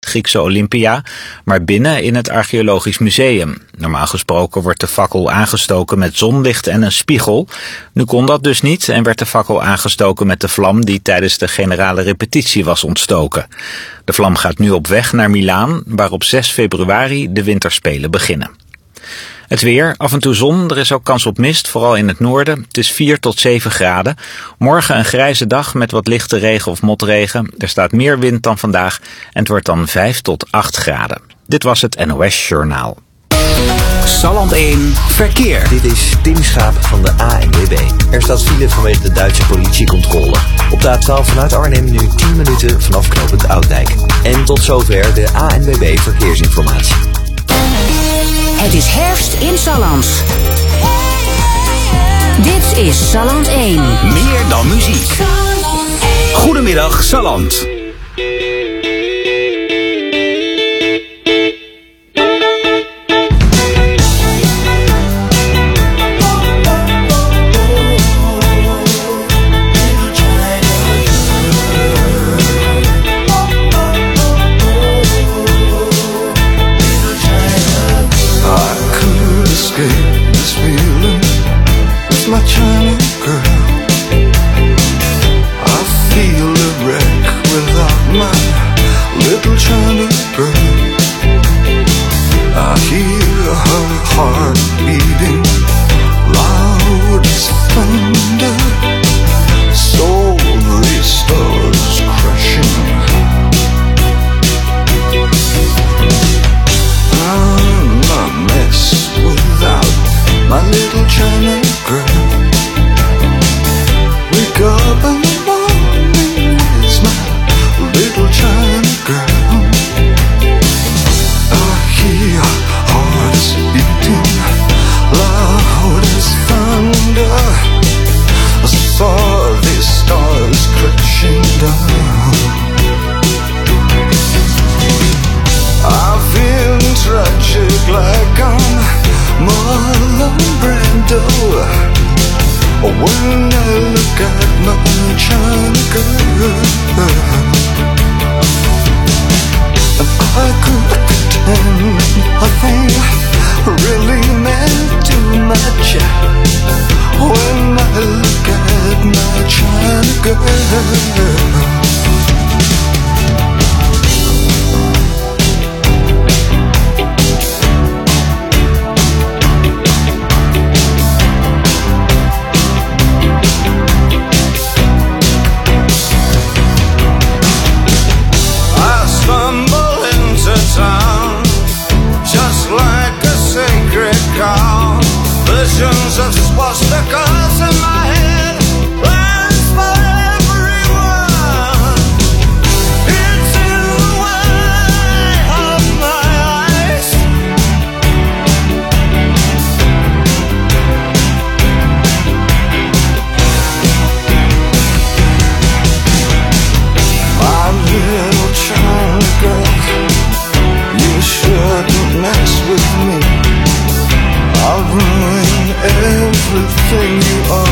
Griekse Olympia, maar binnen in het Archeologisch Museum. Normaal gesproken wordt de fakkel aangestoken met zonlicht en een spiegel. Nu kon dat dus niet en werd de fakkel aangestoken met de vlam die tijdens de generale repetitie was ontstoken. De vlam gaat nu op weg naar Milaan, waar op 6 februari de winterspelen beginnen. Het weer, af en toe zon, er is ook kans op mist, vooral in het noorden. Het is 4 tot 7 graden. Morgen een grijze dag met wat lichte regen of motregen. Er staat meer wind dan vandaag en het wordt dan 5 tot 8 graden. Dit was het NOS Journaal. Salland 1 Verkeer. Dit is Tim Schaap van de ANWB. Er staat file vanwege de Duitse politiecontrole. Op de A12 vanuit Arnhem nu 10 minuten vanaf knooppunt Oudijk. En tot zover de ANWB Verkeersinformatie. Het is herfst in Salland. Dit is Salland 1. Meer dan muziek. Goedemiddag Salland. This feeling with my China girl. I feel a wreck without my little China girl. I hear her heart beating loud as thunder. Slowly stars crashing. I'm a mess without my little China girl. Wake up in the morning, it's my little China girl. I hear hearts beating loud as thunder. I saw these stars crashing down. I feel tragic like I'm Marlon Brando when I look at my China girl. And I could pretend nothing really meant too much when I look at my China girl. Visions of swastikas in my head, plans for everyone. It's in the way of my eyes. My little China girl, you shouldn't mess with me. I'll ruin everything you are.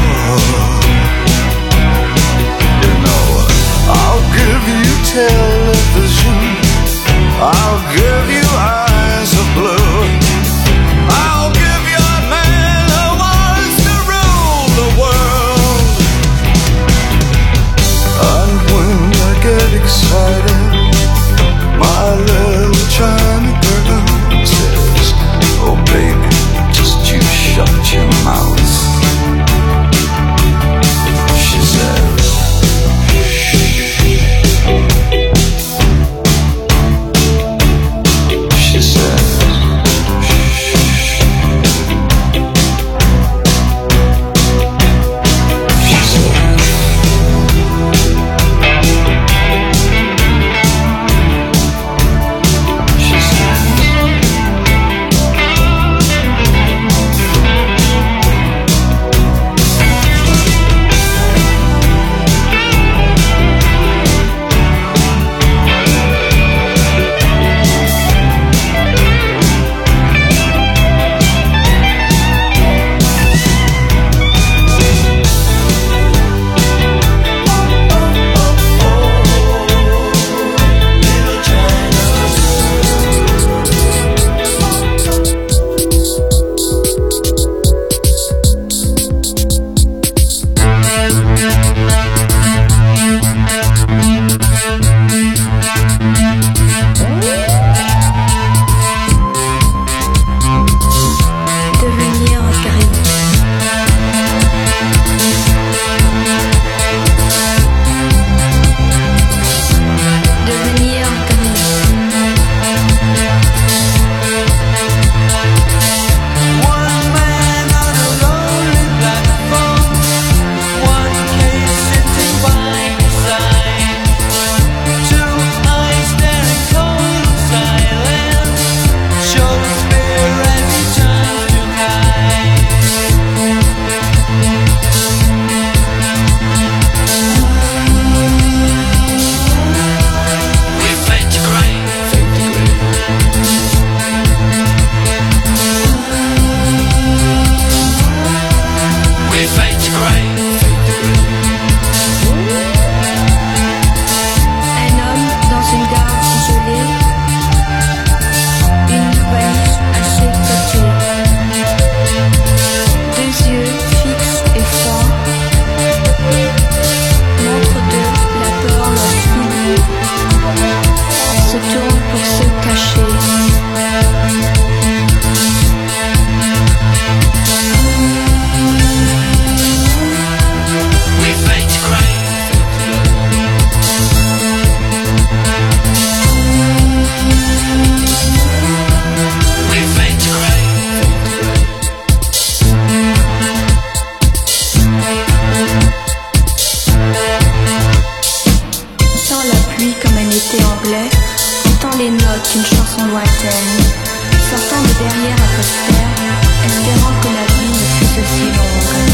note qu'une chanson lointaine, sortant de derrière un poster, espérant que la vie ne fût aussi longue.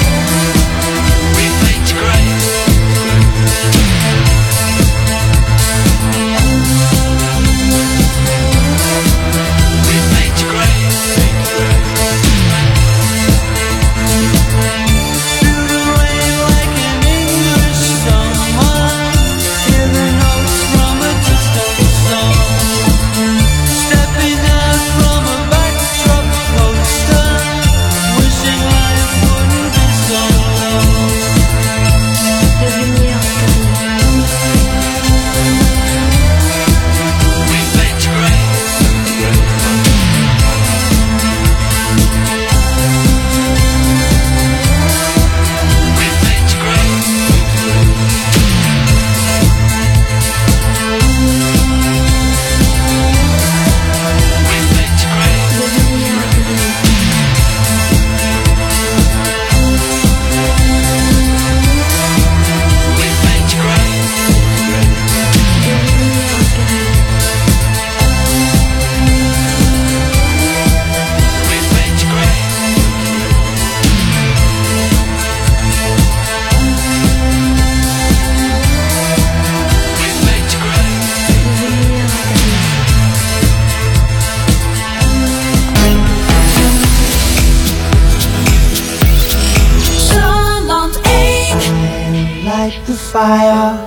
Fire.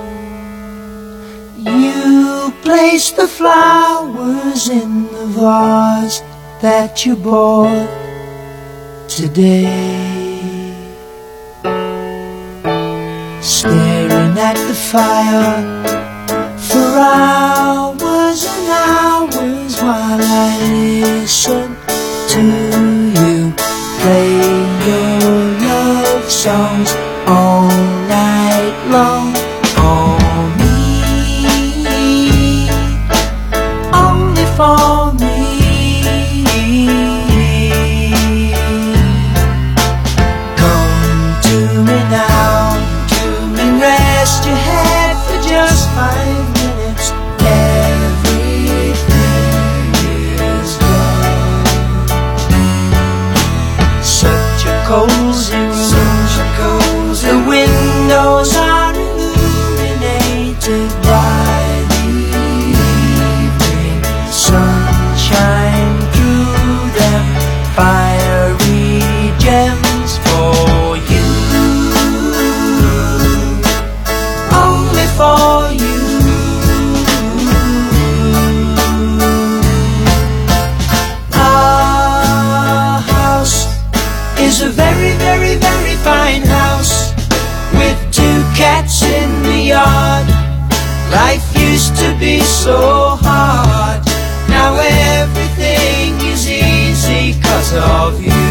You place the flowers in the vase that you bought today. Staring at the fire for hours and hours while I listen to you play your love songs all night long. For me, only for me. Come to me now, and rest your head for just 5 minutes. Everything is gone. Such a cozy room, the windows are illuminated by the evening sunshine through them, fiery gems for you, only for you. Our house is a very, very, very fine house with 2 cats in the yard. Life used to be so hard. Now everything is easy 'cause of you.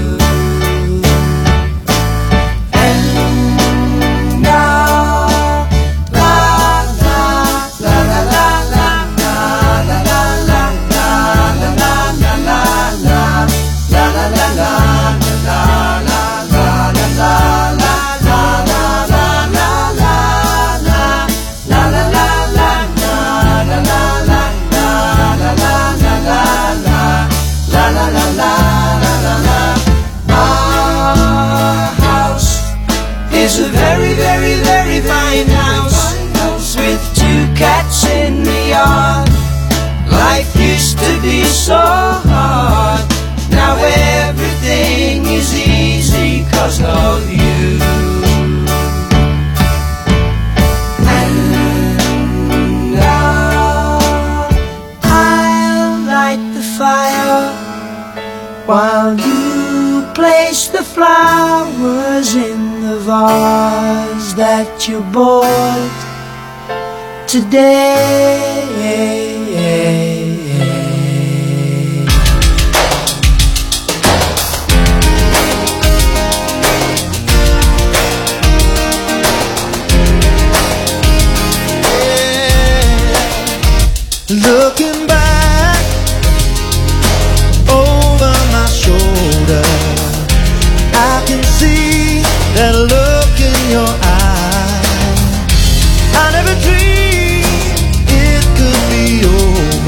And now, la la la la la la la la la la la la la la la la la la la. It's a very, very, very fine house with 2 cats in the yard. Life used to be so hard. Now everything is easy 'cause of you. And now I'll light the fire while you place the flowers in the vase that you bought today. Looking back over my shoulder, I can see that look in your eye. I never dreamed it could be over.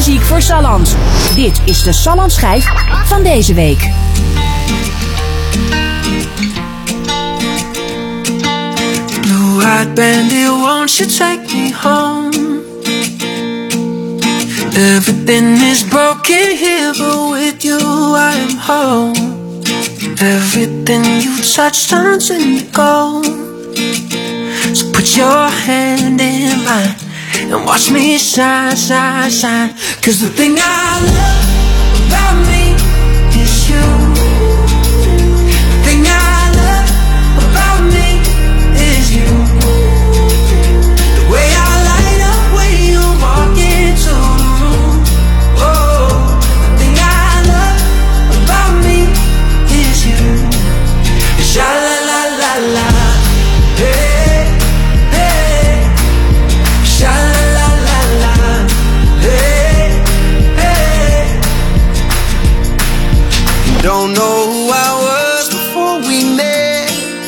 muziek voor Salland. Dit is de Salland schijf van deze week. Blue Eyed Bandit, won't you take me home? Everything is broken here, but with you I am whole. Everything you touch turns into gold. So put your hand in mine and watch me shine, shine, shine. 'Cause the thing I love about me is you. The thing I love about me is you. The way I light up when you walk into the room. Oh, the thing I love about me is you. Sha la la la la. Hey, hey. Sha la la la la. Hey, hey. Don't know who I was before we met.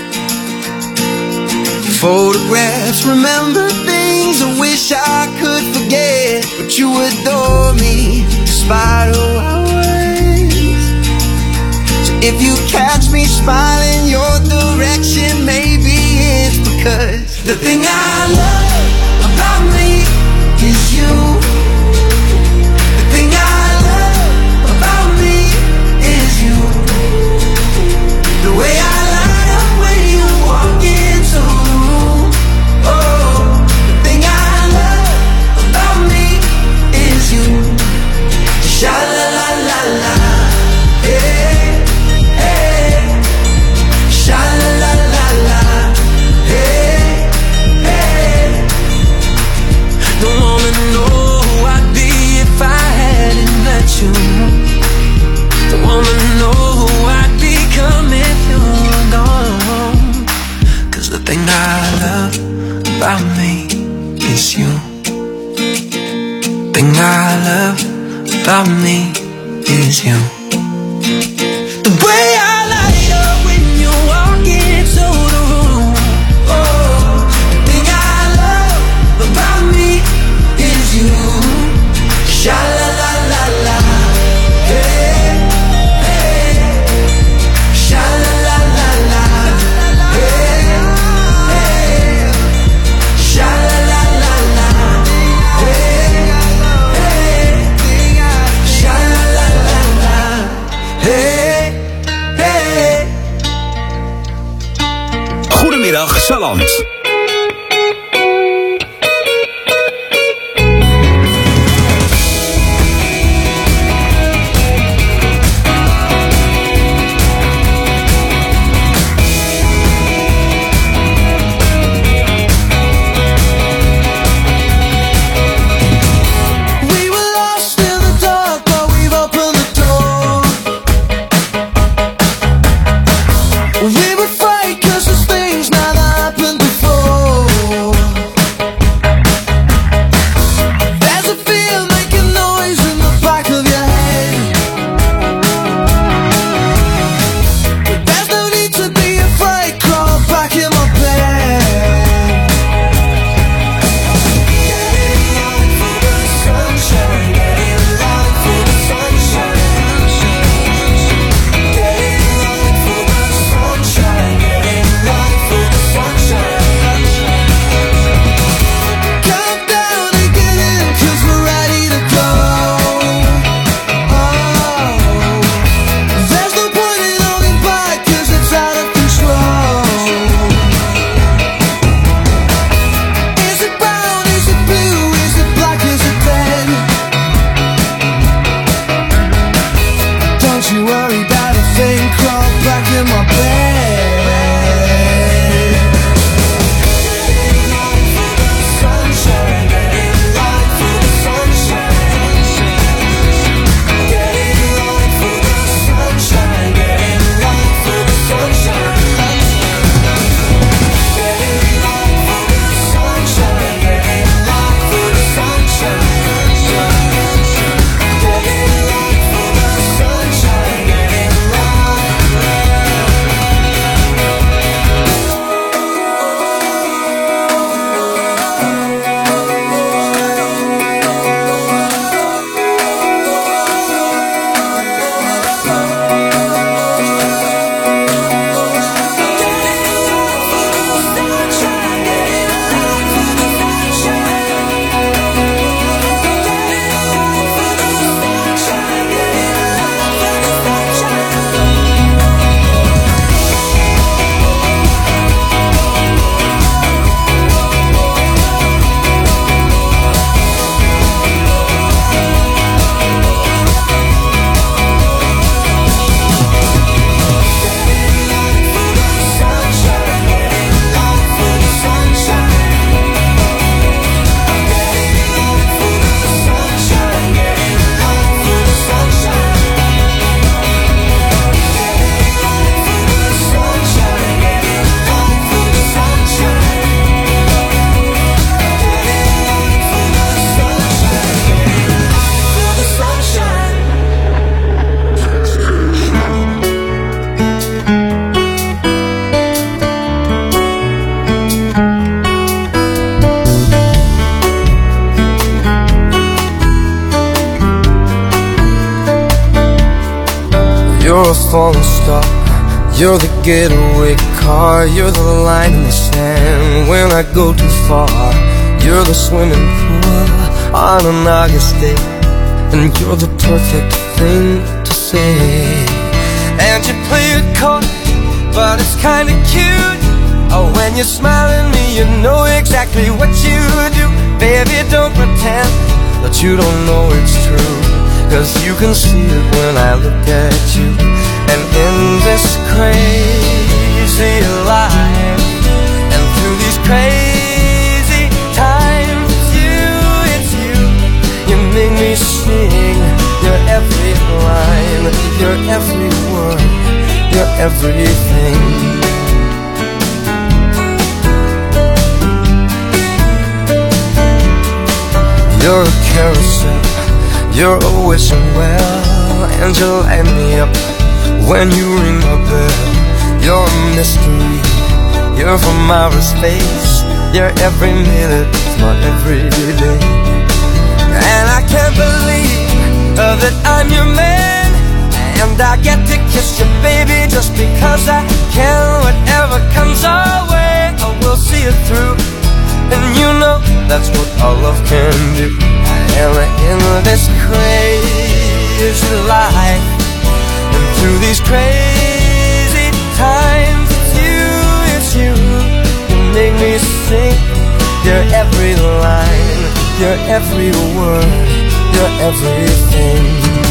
Photographs, remember things I wish I could forget. But you adore me, despite who I was. So if you catch me smiling your direction, maybe it's because the thing I love about me is you. The thing I love about me is you. The way I light up when you walk into the room. Oh, the thing I love about me is you. Sha la la la la. Hey, hey. Sha la la la la. Hey, hey. Don't wanna know who I'd be if I hadn't met you. Don't wanna know who I'd become if you were gone. 'Cause the thing I love about me is you. The thing I love about me is you. The way I light up when you walk into the room. Oh, the thing I love about me is you. Sha la la la la. Hey, hey. Sha la la la la. Hey, hey. Sha la la la la. Hey, hey. Sha la la la la. Hey, You're a falling star, you're the getaway car, you're the line in the sand when I go too far. You're the swimming pool on an August day, and you're the perfect thing to say. And you play it coy, but it's kinda cute. Oh, when you smile at me, you know exactly what you do. Baby, don't pretend that you don't know it's true, 'cause you can see it when I look at you. And in this crazy life, and through these crazy times, it's you. You make me sing your every line, your every word, your everything. You're a carousel, you're a wishing well, and you light me up when you ring my bell. You're a mystery, you're from outer space, you're every minute of my everyday. And I can't believe that I'm your man, and I get to kiss you, baby, just because I can. Whatever comes our way, I will see it through. And you know that's what our love can do. And in this crazy life, and through these crazy times, it's you. You make me sing your every line, your every word, your everything.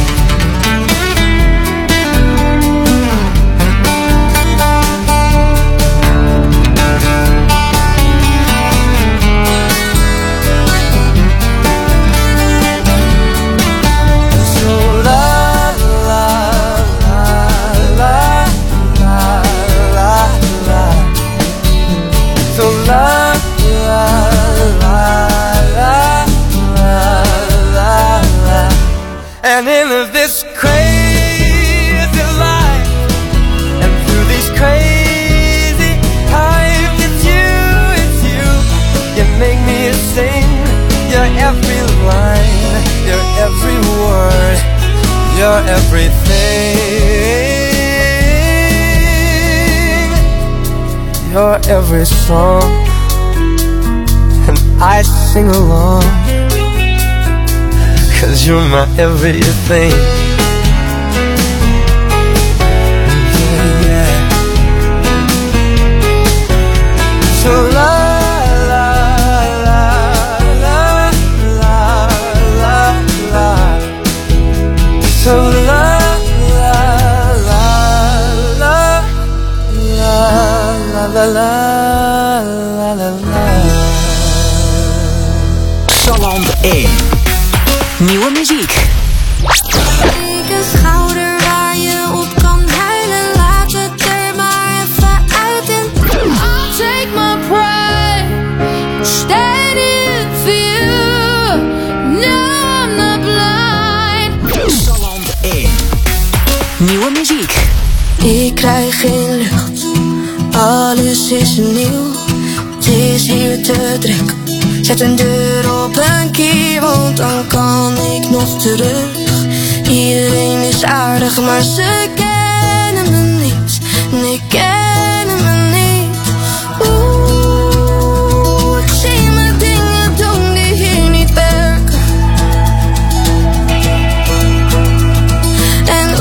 And in this crazy life, and through these crazy times, it's you. You make me sing your every line, your every word, your everything, your every song, and I sing along. 'Cause you're my everything. Yeah. So la la la la la la la. So la la la la la la la la la la. Salland 1. Nieuwe muziek. Ik een schouder waar je op kan huilen. Laat het er maar even uit en I'll take my pride, stand in for you. No, I'm not blind. Salland 1. Nieuwe muziek. Ik krijg geen lucht, alles is nieuw. Het is hier te druk. Zet een deur op een kier, want dan kan ik nog terug. Iedereen is aardig, maar ze kennen me niet. Nee, kennen me niet. Oeh, ik zie me dingen doen die hier niet werken. En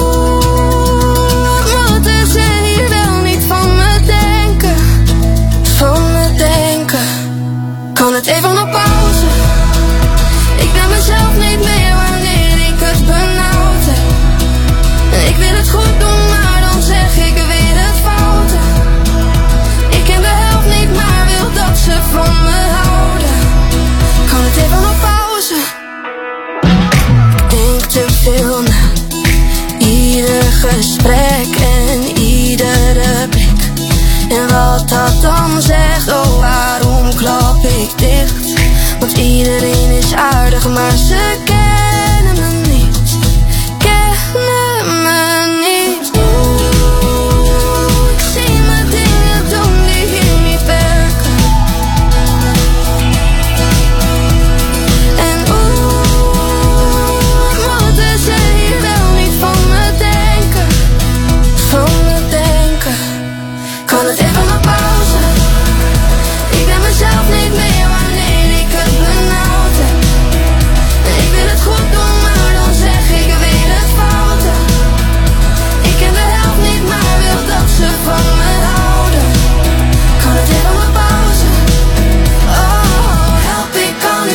oeh, moeten ze hier wel niet van me denken. Van me denken. Kan het even op pauze? Ik ben mezelf niet meer wanneer ik het benauwd heb. Ik wil het goed doen, maar dan zeg ik weer het foute. Ik ken de helft niet, maar wil dat ze van me houden. Kan het even op pauze? Ik denk te veel na. Ieder gesprek en iedere blik. En wat dat dan zegt, oh waarom klap ik dicht? Want iedereen is aardig, maar ze kennen me niet. Kennen me niet. Oeh, ik zie me dingen doen die hier niet werken. En oeh, moeten ze hier wel niet van me denken.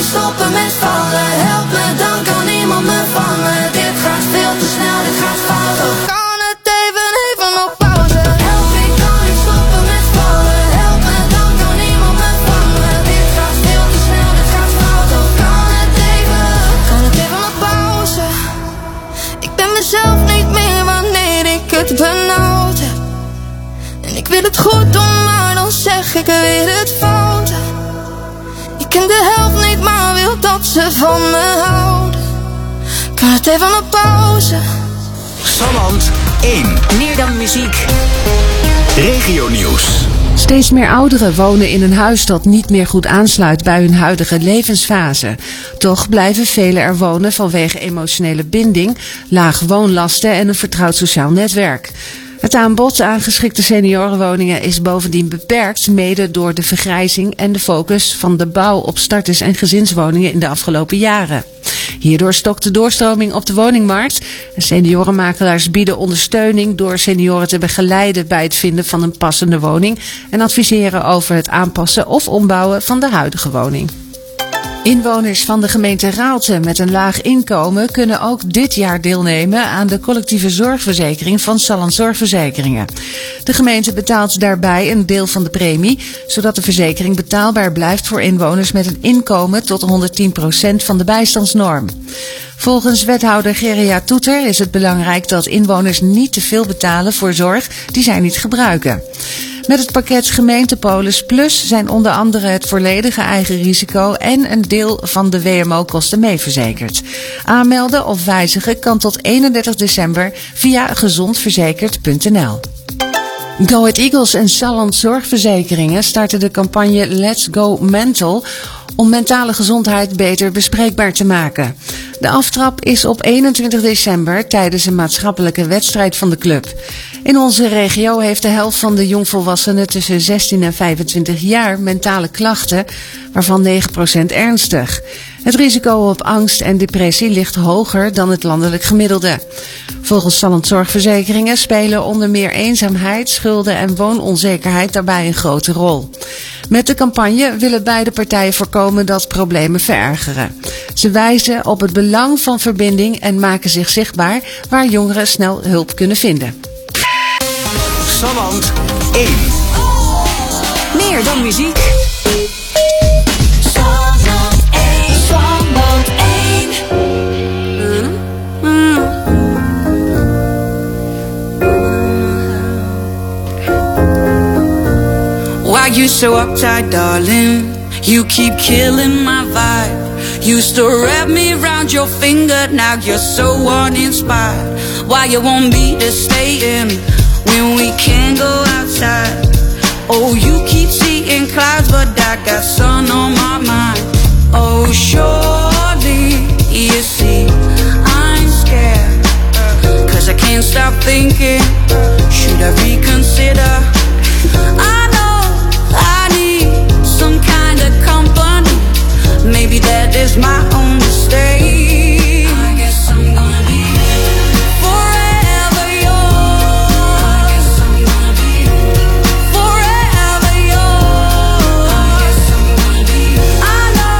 stoppen met vallen? Help me, dan kan niemand me vangen. Dit gaat veel te snel, dit gaat fout. Oh, kan het even op pauze? Help, ik kan niet stoppen met vallen. Help me, dan kan niemand me vangen. Dit gaat veel te snel, dit gaat fout. Oh, kan het even op pauze? Ik ben mezelf niet meer wanneer ik het benauwd heb. En ik wil het goed doen, maar dan zeg ik weer het fout. Ik ken de helft niet, maar wil dat ze van me houden. Kan het even op pauze? Salland 1. Meer dan muziek. Regionieuws. Steeds meer ouderen wonen in een huis dat niet meer goed aansluit bij hun huidige levensfase. Toch blijven velen er wonen vanwege emotionele binding, lage woonlasten en een vertrouwd sociaal netwerk. Het aanbod aan geschikte seniorenwoningen is bovendien beperkt, mede door de vergrijzing en de focus van de bouw op starters- en gezinswoningen in de afgelopen jaren. Hierdoor stokt de doorstroming op de woningmarkt. Seniorenmakelaars bieden ondersteuning door senioren te begeleiden bij het vinden van een passende woning en adviseren over het aanpassen of ombouwen van de huidige woning. Inwoners van de gemeente Raalte met een laag inkomen kunnen ook dit jaar deelnemen aan de collectieve zorgverzekering van Salland Zorgverzekeringen. De gemeente betaalt daarbij een deel van de premie, zodat de verzekering betaalbaar blijft voor inwoners met een inkomen tot 110% van de bijstandsnorm. Volgens wethouder Geria Toeter is het belangrijk dat inwoners niet te veel betalen voor zorg die zij niet gebruiken. Met het pakket Gemeentepolis Plus zijn onder andere het volledige eigen risico en een deel van de WMO-kosten meeverzekerd. Aanmelden of wijzigen kan tot 31 december via gezondverzekerd.nl. Go Ahead Eagles en Salland Zorgverzekeringen starten de campagne Let's Go Mental om mentale gezondheid beter bespreekbaar te maken. De aftrap is op 21 december tijdens een maatschappelijke wedstrijd van de club. In onze regio heeft de helft van de jongvolwassenen tussen 16 en 25 jaar mentale klachten, waarvan 9% ernstig. Het risico op angst en depressie ligt hoger dan het landelijk gemiddelde. Volgens Salland Zorgverzekeringen spelen onder meer eenzaamheid, schulden en woononzekerheid daarbij een grote rol. Met de campagne willen beide partijen voorkomen dat problemen verergeren. Ze wijzen op het belang van verbinding en maken zich zichtbaar waar jongeren snel hulp kunnen vinden. Salland 1. Meer dan muziek. Salland 1. Salland 1. Why you so uptight, darling? You keep killing my vibe. Used to wrap me around your finger, now you're so uninspired. Why you want me to stay in when we can't go outside? Oh, you keep seeing clouds, but I got sun on my mind. Oh, surely you see I'm scared, 'cause I can't stop thinking, should I reconsider? I know I need some kind of company. Maybe that is my own mistake. I guess I'm gonna be forever yours. I guess I'm gonna be forever yours. I guess I'm gonna be. I know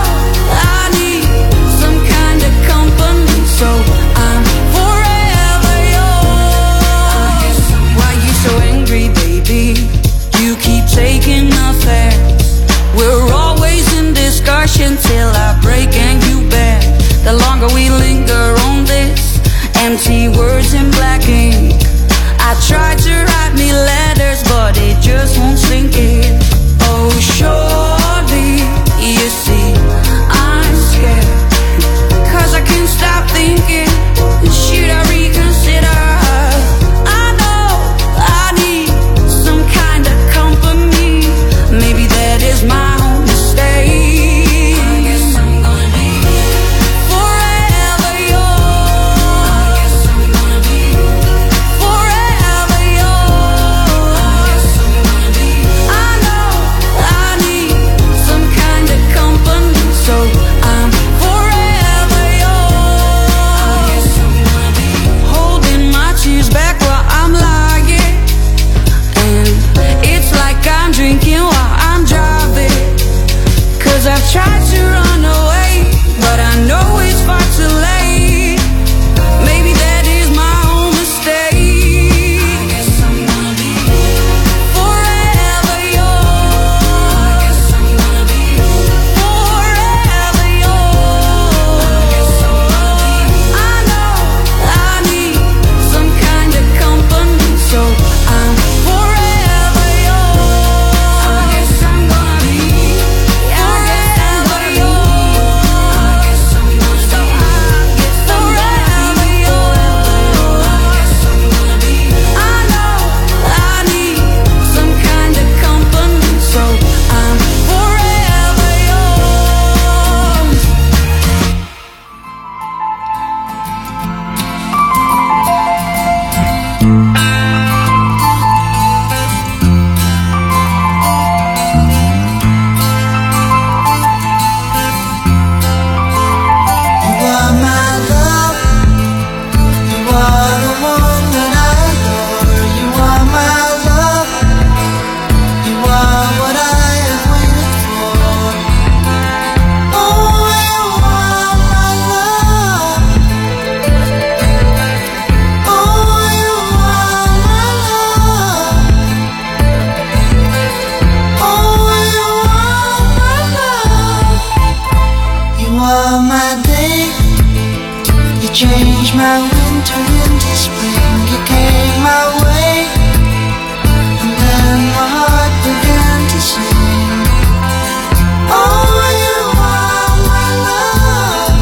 are my day. You changed my winter into spring. You came my way, and then my heart began to sing. Oh, you are my love.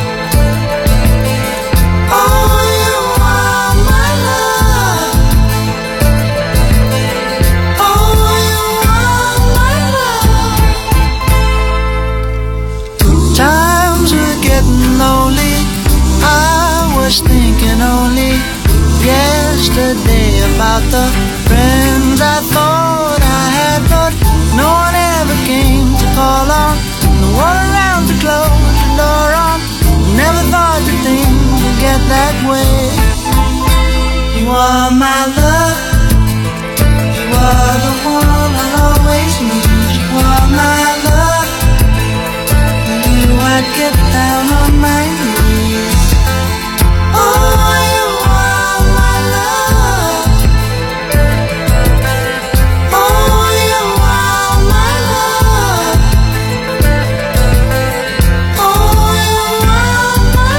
Oh, you are my love. Oh, you are my love. Times were getting lonely. I was thinking only yesterday about the friends I thought I had, but no one ever came to call on. No one around to close the door on. Never thought that things would get that way. You are my love. You are the one I'll always need. You are my love. For you I'd get down on my knees. Oh, you are my love. Oh, you are my love. Oh, you are my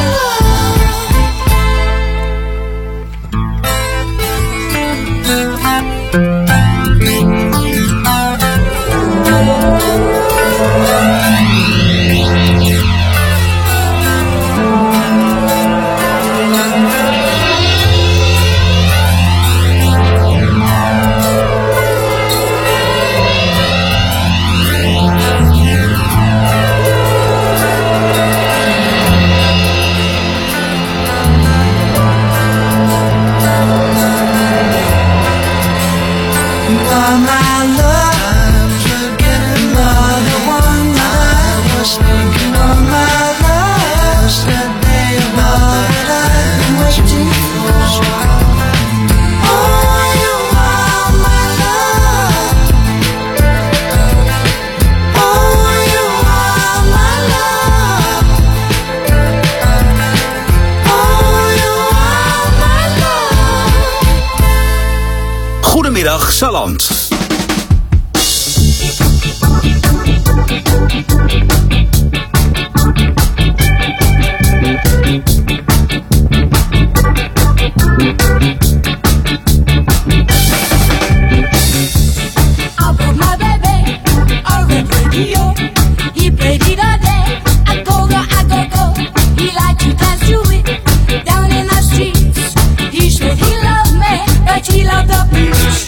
Goedemiddag Salland. He loved the beach.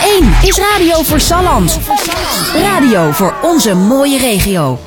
1 is Radio voor Salland. Radio voor onze mooie regio.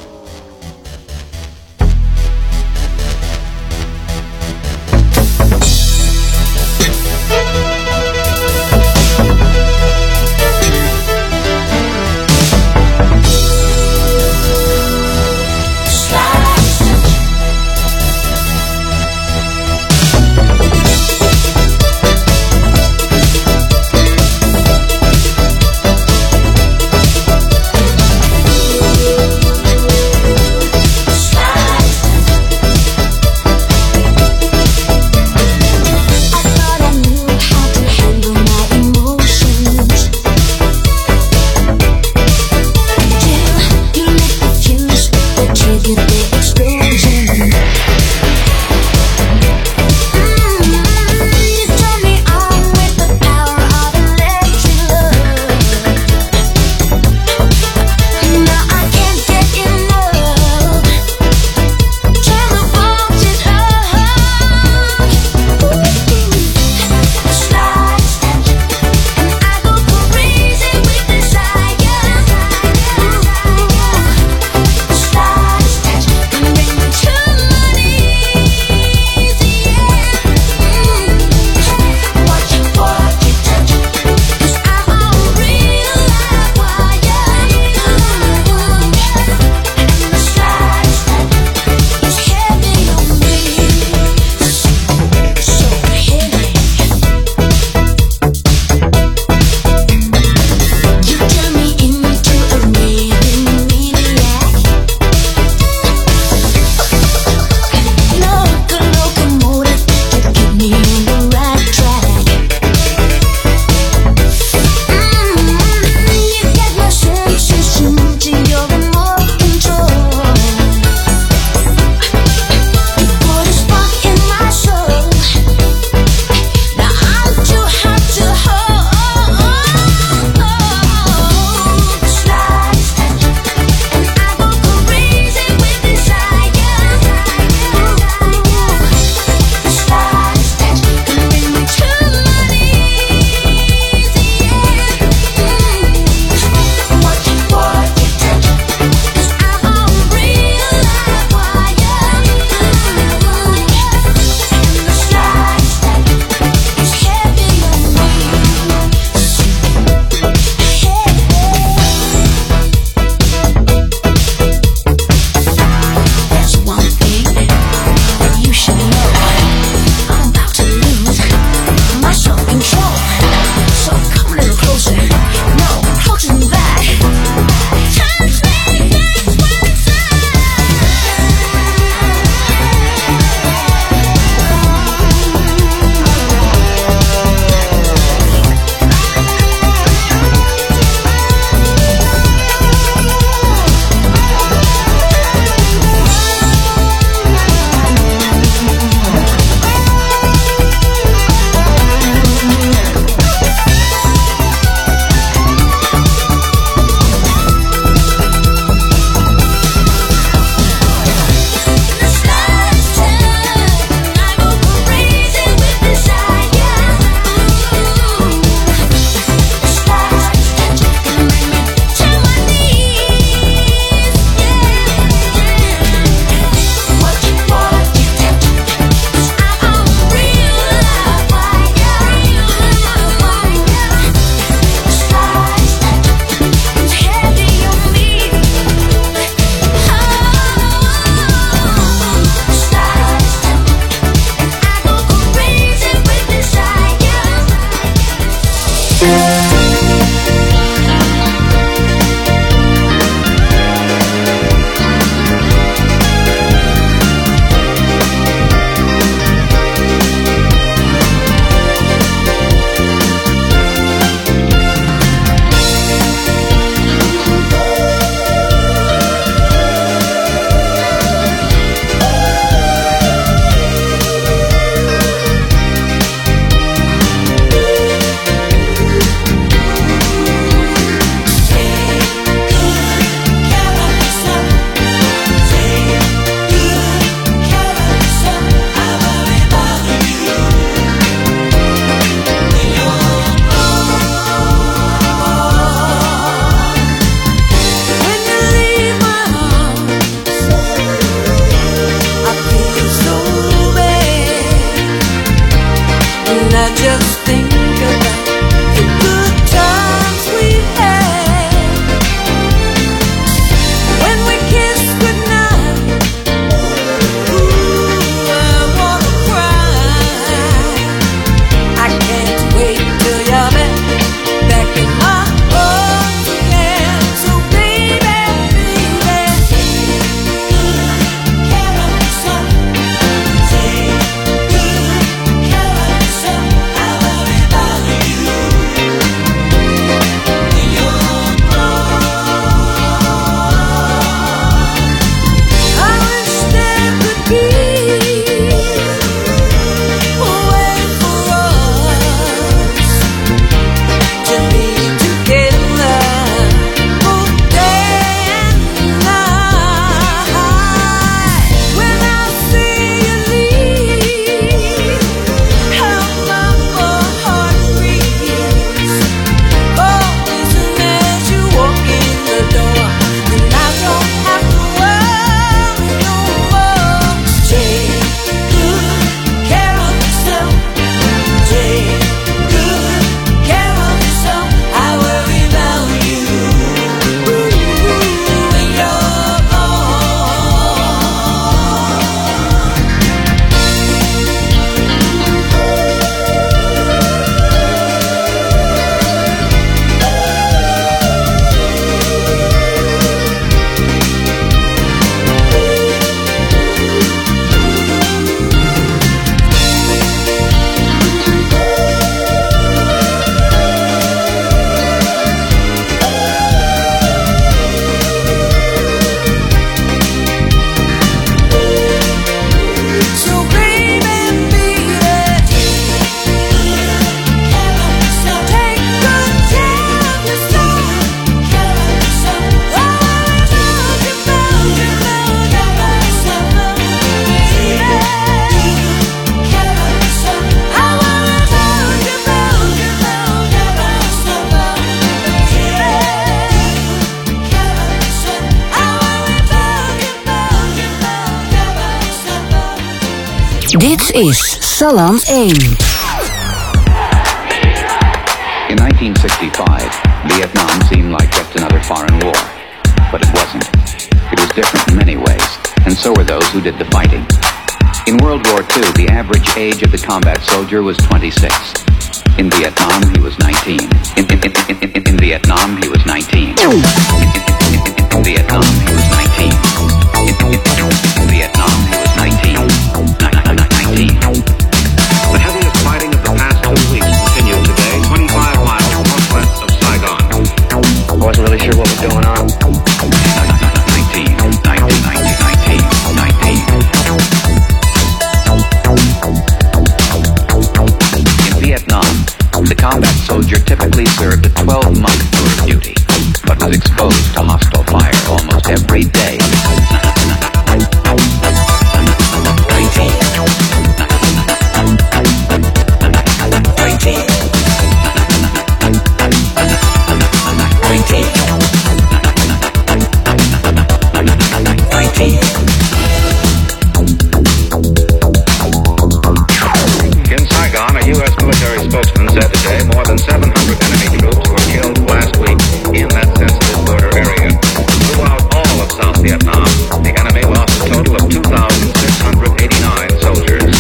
Dit is Salland 1. In 1965, Vietnam seemed like just another foreign war. But it wasn't. It was different in many ways, and so were those who did the fighting. In World War II, the average age of the combat soldier was 26. In Vietnam, he was 19. In Vietnam, he was 19. In Vietnam, he was 19. In Vietnam, he was 19. 19. The heaviest fighting of the past 2 weeks continued today, 25 miles northwest of Saigon. I wasn't really sure what was going on. 19. In Vietnam, the combat soldier typically served a 12-month tour of duty, but was exposed to hostile fire almost every day. 19. In Saigon, a U.S. military spokesman said today more than 700 enemy troops were killed last week in that sensitive border area. Throughout all of South Vietnam, the enemy lost a total of 2,689 soldiers.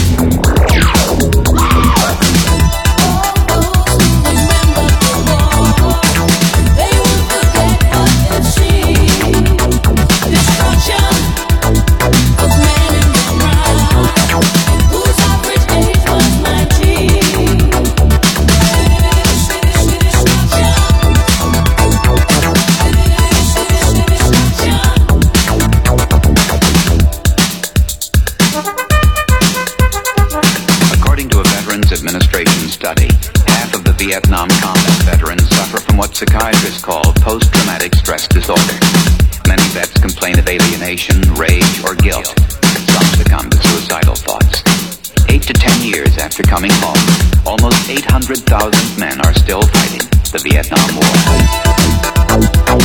Vietnam combat veterans suffer from what psychiatrists call post-traumatic stress disorder. Many vets complain of alienation, rage, or guilt. Some succumb to suicidal thoughts. 8 to 10 years after coming home, almost 800,000 men are still fighting the Vietnam War.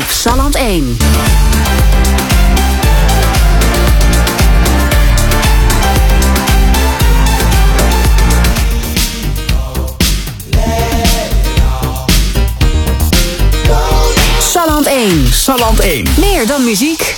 op Salland 1. Salland 1. Salland 1. Meer dan muziek.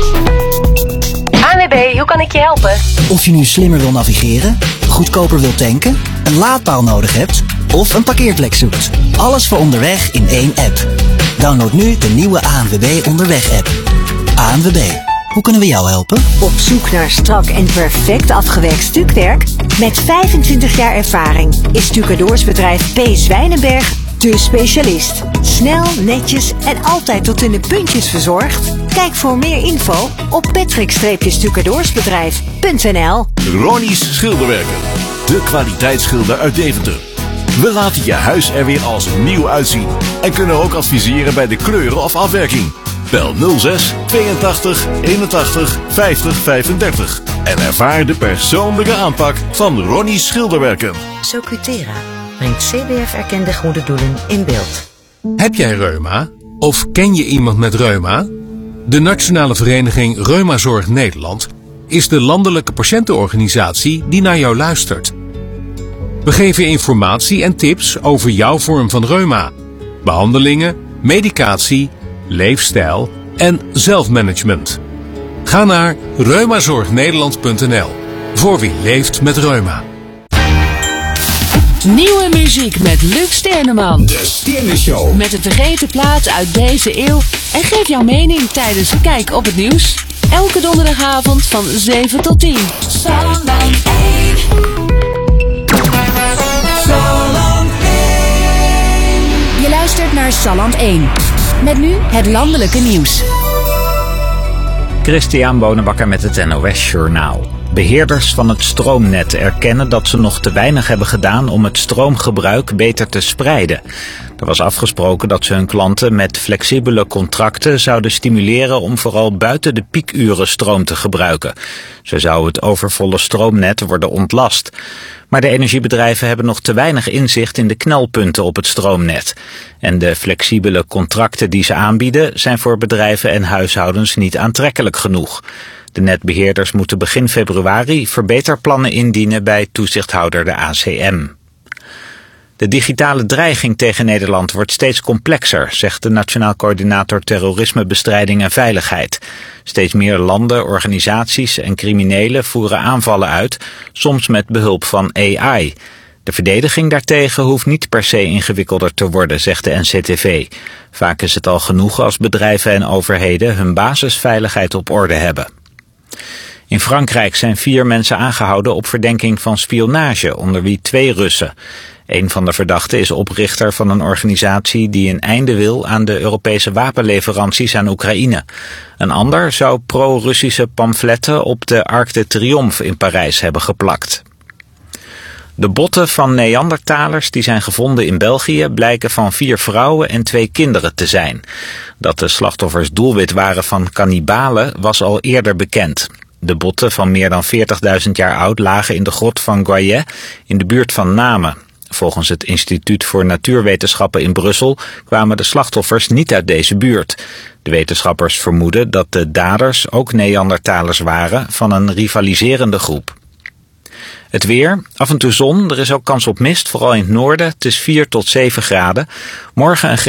ANWB, hoe kan ik je helpen? Of je nu slimmer wil navigeren, goedkoper wil tanken, een laadpaal nodig hebt of een parkeerplek zoekt. Alles voor onderweg in één app. Download nu de nieuwe ANWB Onderweg-app. ANWB, hoe kunnen we jou helpen? Op zoek naar strak en perfect afgewerkt stukwerk? Met 25 jaar ervaring is stucadoorsbedrijf P. Zwijnenberg de specialist. Snel, netjes en altijd tot in de puntjes verzorgd? Kijk voor meer info op patrick-stucadoorsbedrijf.nl. Ronnie's Schilderwerken, de kwaliteitsschilder uit Deventer. We laten je huis er weer als nieuw uitzien en kunnen ook adviseren bij de kleuren of afwerking. Bel 06 82 81 50 35 en ervaar de persoonlijke aanpak van Ronnie's Schilderwerken. Socutera brengt CBF-erkende goede doelen in beeld. Heb jij reuma? Of ken je iemand met reuma? De Nationale Vereniging Reumazorg Nederland is de landelijke patiëntenorganisatie die naar jou luistert. We geven informatie en tips over jouw vorm van reuma, behandelingen, medicatie, leefstijl en zelfmanagement. Ga naar reumazorgnederland.nl voor wie leeft met reuma. Nieuwe muziek met Luc Sterneman. De Sternenshow. Met een vergeten plaat uit deze eeuw. En geef jouw mening tijdens de Kijk op het nieuws. Elke donderdagavond van 7 tot 10. Salland 1. Je luistert naar Salland 1. Met nu het landelijke nieuws. Christian Bonenbakker met het NOS Journaal. Beheerders van het stroomnet erkennen dat ze nog te weinig hebben gedaan om het stroomgebruik beter te spreiden. Er was afgesproken dat ze hun klanten met flexibele contracten zouden stimuleren om vooral buiten de piekuren stroom te gebruiken. Zo zou het overvolle stroomnet worden ontlast. Maar de energiebedrijven hebben nog te weinig inzicht in de knelpunten op het stroomnet. En de flexibele contracten die ze aanbieden zijn voor bedrijven en huishoudens niet aantrekkelijk genoeg. De netbeheerders moeten begin februari verbeterplannen indienen bij toezichthouder de ACM. De digitale dreiging tegen Nederland wordt steeds complexer, zegt de Nationaal Coördinator Terrorismebestrijding en Veiligheid. Steeds meer landen, organisaties en criminelen voeren aanvallen uit, soms met behulp van AI. De verdediging daartegen hoeft niet per se ingewikkelder te worden, zegt de NCTV. Vaak is het al genoeg als bedrijven en overheden hun basisveiligheid op orde hebben. In Frankrijk zijn 4 mensen aangehouden op verdenking van spionage, onder wie 2 Russen. Een van de verdachten is oprichter van een organisatie die een einde wil aan de Europese wapenleveranties aan Oekraïne. Een ander zou pro-Russische pamfletten op de Arc de Triomphe in Parijs hebben geplakt. De botten van Neandertalers die zijn gevonden in België blijken van 4 vrouwen en 2 kinderen te zijn. Dat de slachtoffers doelwit waren van kannibalen was al eerder bekend. De botten van meer dan 40.000 jaar oud lagen in de grot van Goyet in de buurt van Namen. Volgens het Instituut voor Natuurwetenschappen in Brussel kwamen de slachtoffers niet uit deze buurt. De wetenschappers vermoeden dat de daders ook Neandertalers waren van een rivaliserende groep. Het weer, af en toe zon, er is ook kans op mist, vooral in het noorden. Het is 4 tot 7 graden. Morgen een